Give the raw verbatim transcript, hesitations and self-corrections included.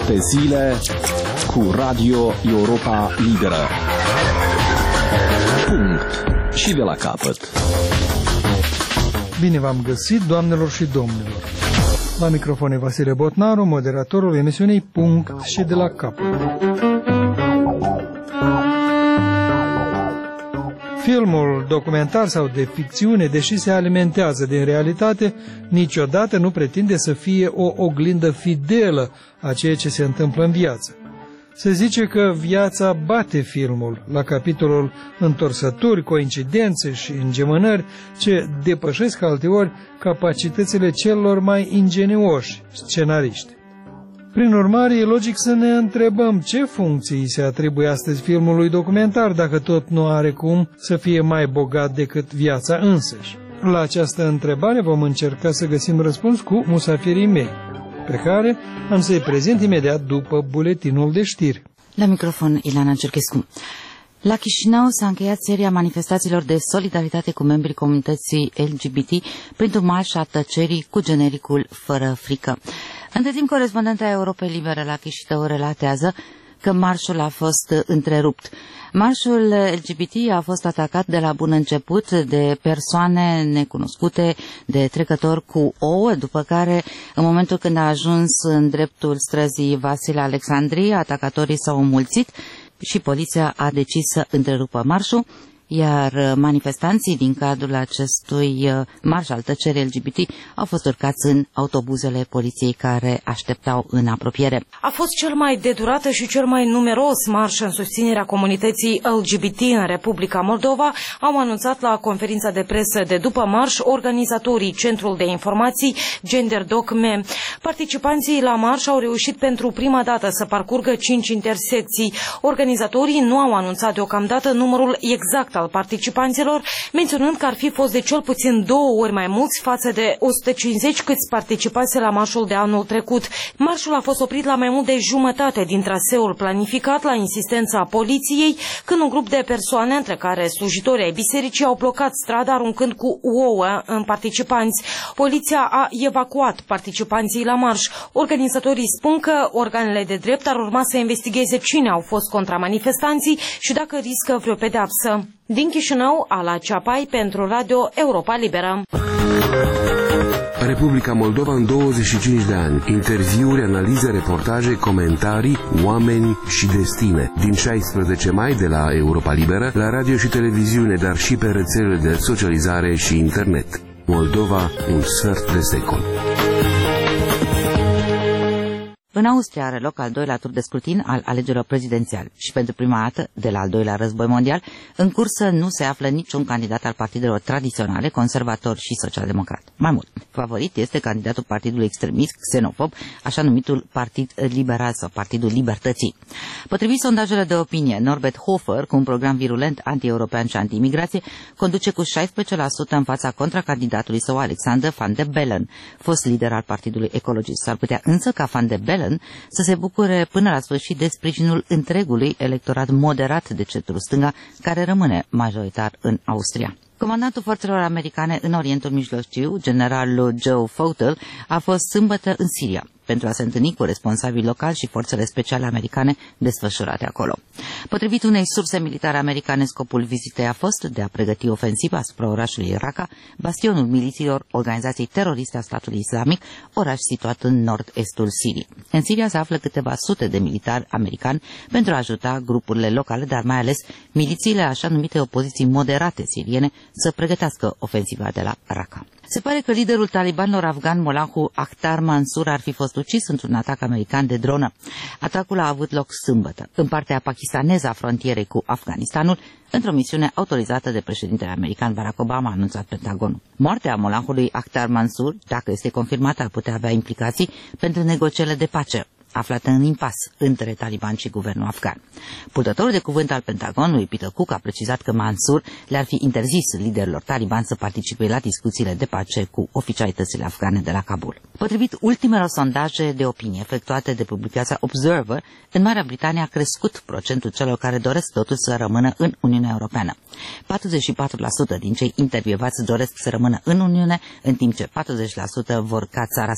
Pe zile cu Radio Europa Liberă. Punct. Și de la capăt. Bine v-am găsit, doamnelor și domnilor. La microfon e Vasile Botnaru, moderatorul emisiunii Punct și de la capăt. Filmul documentar sau de ficțiune, deși se alimentează din realitate, niciodată nu pretinde să fie o oglindă fidelă a ceea ce se întâmplă în viață. Se zice că viața bate filmul la capitolul întorsături, coincidențe și îngemânări ce depășesc alteori capacitățile celor mai ingenioși scenariști. Prin urmare, e logic să ne întrebăm ce funcții se atribuie astăzi filmului documentar, dacă tot nu are cum să fie mai bogat decât viața însăși. La această întrebare vom încerca să găsim răspuns cu musafirii mei, pe care am să-i prezint imediat după buletinul de știri. La microfon, Ilana Cerchescu. La Chișinău s-a încheiat seria manifestațiilor de solidaritate cu membrii comunității L G B T printr-un marș a tăcerii cu genericul Fără frică. Între timp, corespondenta Europei Libere la Chișinău relatează că marșul a fost întrerupt. Marșul L G B T a fost atacat de la bun început de persoane necunoscute, de trecători cu ouă, după care, în momentul când a ajuns în dreptul străzii Vasile Alexandrii, atacatorii s-au înmulțit și poliția a decis să întrerupă marșul, iar manifestanții din cadrul acestui marș al tăcerii L G B T au fost urcați în autobuzele poliției care așteptau în apropiere. A fost cel mai de durată și cel mai numeros marș în susținerea comunității L G B T în Republica Moldova, au anunțat la conferința de presă de după marș organizatorii Centrul de Informații GenderDoc-Me. Participanții la marș au reușit pentru prima dată să parcurgă cinci intersecții. Organizatorii nu au anunțat deocamdată numărul exact al participanților, menționând că ar fi fost de cel puțin două ori mai mulți față de o sută cincizeci câți participase la marșul de anul trecut. Marșul a fost oprit la mai mult de jumătate din traseul planificat la insistența poliției, când un grup de persoane, între care slujitorii ai bisericii, au blocat strada aruncând cu ouă în participanți. Poliția a evacuat participanții la marș. Organizatorii spun că organele de drept ar urma să investigheze cine au fost contra manifestanții și dacă riscă vreo pedeapsă. Din Chișinău, Ala Ceapai pentru Radio Europa Liberă. Republica Moldova în douăzeci și cinci de ani. Interviuri, analize, reportaje, comentarii, oameni și destine. Din șaisprezece mai de la Europa Liberă, la radio și televiziune, dar și pe rețelele de socializare și internet. Moldova, un sfert de secol. În Austria are loc al doilea tur de scrutin al alegerilor prezidențiale și pentru prima dată, de la al doilea război mondial, în cursă nu se află niciun candidat al partidelor tradiționale, conservator și social-democrat. Mai mult, favorit este candidatul partidului extremist, xenofob, așa numitul Partid Liberal sau Partidul Libertății. Potrivit sondajele de opinie, Norbert Hofer, cu un program virulent anti-european și anti-imigrație, conduce cu șaisprezece la sută în fața contracandidatului său Alexander Van de Bellen, fost lider al Partidului Ecologist. S-ar putea însă ca Van de Bellen să se bucure până la sfârșit de sprijinul întregului electorat moderat de centru-stânga, care rămâne majoritar în Austria. Comandantul forțelor americane în Orientul Mijlociu, generalul Joe Fautel, a fost sâmbătă în Siria pentru a se întâlni cu responsabili locali și forțele speciale americane desfășurate acolo. Potrivit unei surse militare americane, scopul vizitei a fost de a pregăti ofensiva asupra orașului Raqqa, bastionul milițiilor organizației teroriste a statului islamic, oraș situat în nord-estul Siriei. În Siria se află câteva sute de militari americani pentru a ajuta grupurile locale, dar mai ales milițiile așa numite opoziții moderate siriene să pregătească ofensiva de la Raqqa. Se pare că liderul talibanilor afgan Molahu Akhtar Mansur ar fi fost ucis într-un atac american de dronă. Atacul a avut loc sâmbătă, în partea pakistaneză a frontierei cu Afganistanul, într-o misiune autorizată de președintele american Barack Obama, a anunțat Pentagonul. Moartea Molahului Akhtar Mansur, dacă este confirmată, ar putea avea implicații pentru negocierile de pace aflată în impas între talibani și guvernul afgan. Purtătorul de cuvânt al Pentagonului, Peter Cook, a precizat că Mansur le-ar fi interzis liderilor talibani să participe la discuțiile de pace cu oficialitățile afgane de la Kabul. Potrivit ultimelor sondaje de opinie efectuate de publicația Observer, în Marea Britanie a crescut procentul celor care doresc totuși să rămână în Uniunea Europeană. patruzeci și patru la sută din cei intervievați doresc să rămână în Uniune, în timp ce patruzeci la sută vor ca țara